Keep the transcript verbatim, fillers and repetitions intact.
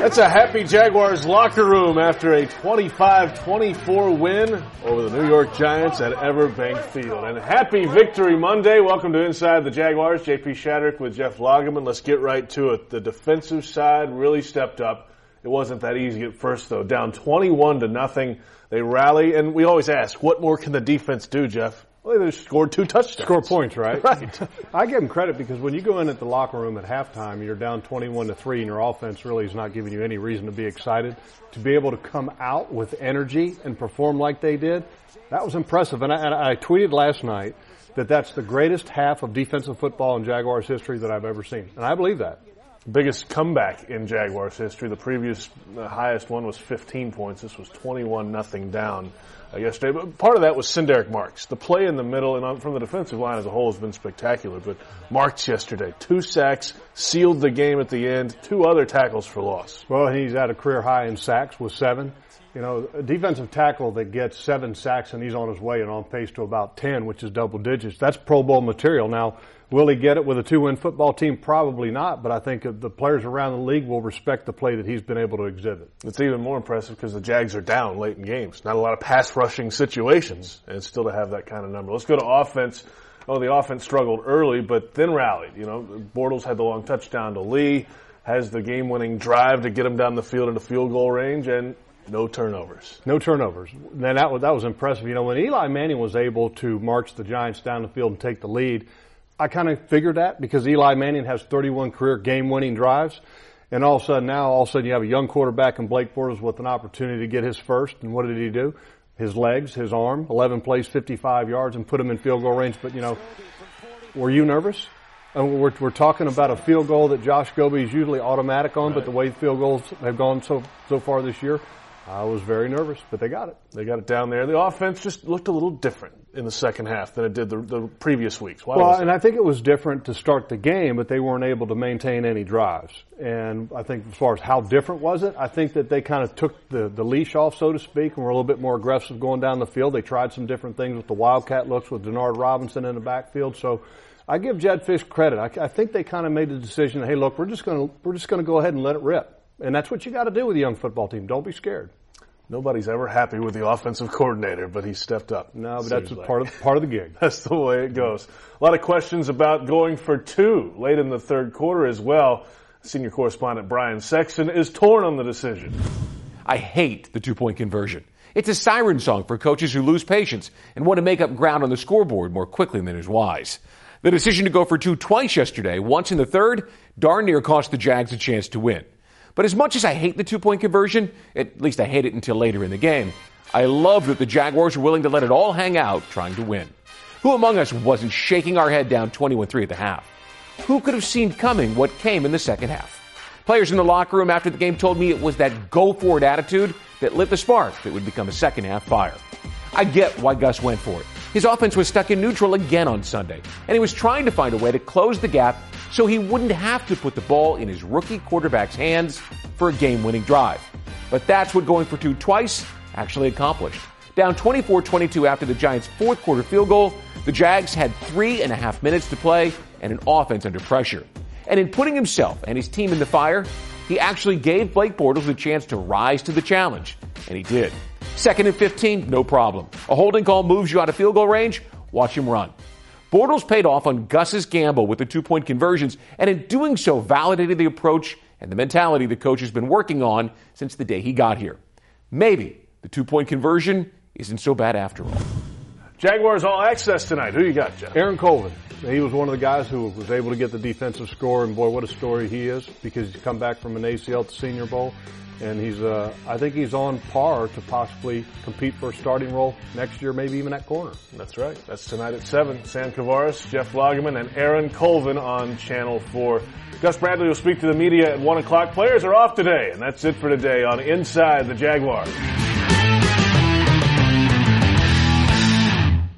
It's a happy Jaguars locker room after a twenty-five twenty-four win over the New York Giants at Everbank Field. And happy Victory Monday. Welcome to Inside the Jaguars. J P Shadrick with Jeff Lageman. Let's get right to it. The defensive side really stepped up. It wasn't that easy at first, though. Down twenty-one to nothing. They rally, and we always ask, what more can the defense do, Jeff? Well, they scored two touchdowns. Score points, right? Right. I give them credit because when you go in at the locker room at halftime, you're down twenty-one to three, and your offense really is not giving you any reason to be excited. To be able to come out with energy and perform like they did, that was impressive. And I, and I tweeted last night that that's the greatest half of defensive football in Jaguars history that I've ever seen. And I believe that. Biggest comeback in Jaguars history. The previous the highest one was fifteen points. This was twenty-one nothing down uh, yesterday. But part of that was Sindaric Marks. The play in the middle and on, from the defensive line as a whole has been spectacular. But Marks yesterday, two sacks, sealed the game at the end, two other tackles for loss. Well, he's at a career high in sacks with seven. You know, a defensive tackle that gets seven sacks and he's on his way and on pace to about ten, which is double digits. That's Pro Bowl material. Now, will he get it with a two-win football team? Probably not, but I think the players around the league will respect the play that he's been able to exhibit. It's even more impressive because the Jags are down late in games. Not a lot of pass-rushing situations, and still to have that kind of number. Let's go to offense. Oh, the offense struggled early, but then rallied. You know, Bortles had the long touchdown to Lee, has the game-winning drive to get him down the field into field goal range, and no turnovers. No turnovers. Then that was, that was impressive. You know, when Eli Manning was able to march the Giants down the field and take the lead, I kind of figured that because Eli Manning has thirty-one career game-winning drives. And all of a sudden now, all of a sudden you have a young quarterback in Blake Bortles with an opportunity to get his first. And what did he do? His legs, his arm, eleven plays, fifty-five yards, and put him in field goal range. But, you know, were you nervous? And we're, we're talking about a field goal that Josh Goby is usually automatic on, right. But the way field goals have gone so so far this year, I was very nervous, but they got it. They got it down there. The offense just looked a little different in the second half than it did the, the previous weeks. Why well, was and I think it was different to start the game, but they weren't able to maintain any drives. And I think as far as how different was it, I think that they kind of took the, the leash off, so to speak, and were a little bit more aggressive going down the field. They tried some different things with the Wildcat looks with Denard Robinson in the backfield. So I give Jedd Fisch credit. I, I think they kind of made the decision, hey, look, we're just going to we're just going to go ahead and let it rip. And that's what you got to do with a young football team. Don't be scared. Nobody's ever happy with the offensive coordinator, but he stepped up. No, but that's like. part of part of the gig. That's the way it goes. A lot of questions about going for two late in the third quarter as well. Senior correspondent Brian Sexton is torn on the decision. I hate the two-point conversion. It's a siren song for coaches who lose patience and want to make up ground on the scoreboard more quickly than is wise. The decision to go for two twice yesterday, once in the third, darn near cost the Jags a chance to win. But as much as I hate the two-point conversion, at least I hate it until later in the game, I love that the Jaguars were willing to let it all hang out trying to win. Who among us wasn't shaking our head down twenty-one three at the half? Who could have seen coming what came in the second half? Players in the locker room after the game told me it was that go-for-it attitude that lit the spark that would become a second-half fire. I get why Gus went for it. His offense was stuck in neutral again on Sunday, and he was trying to find a way to close the gap so he wouldn't have to put the ball in his rookie quarterback's hands for a game-winning drive. But that's what going for two twice actually accomplished. Down twenty-four twenty-two after the Giants' fourth quarter field goal, the Jags had three and a half minutes to play and an offense under pressure. And in putting himself and his team in the fire, he actually gave Blake Bortles the chance to rise to the challenge, and he did. Second and fifteen, no problem. A holding call moves you out of field goal range, watch him run. Bortles paid off on Gus's gamble with the two-point conversions, and in doing so validated the approach and the mentality the coach has been working on since the day he got here. Maybe the two-point conversion isn't so bad after all. Jaguars All Access tonight. Who you got, Jeff? Aaron Colvin. He was one of the guys who was able to get the defensive score, and boy, what a story he is, because he's come back from an A C L at the Senior Bowl. And he's, uh, I think he's on par to possibly compete for a starting role next year, maybe even at corner. That's right. That's tonight at seven. Sam Kavaris, Jeff Lageman, and Aaron Colvin on Channel four. Gus Bradley will speak to the media at one o'clock. Players are off today, and that's it for today on Inside the Jaguars.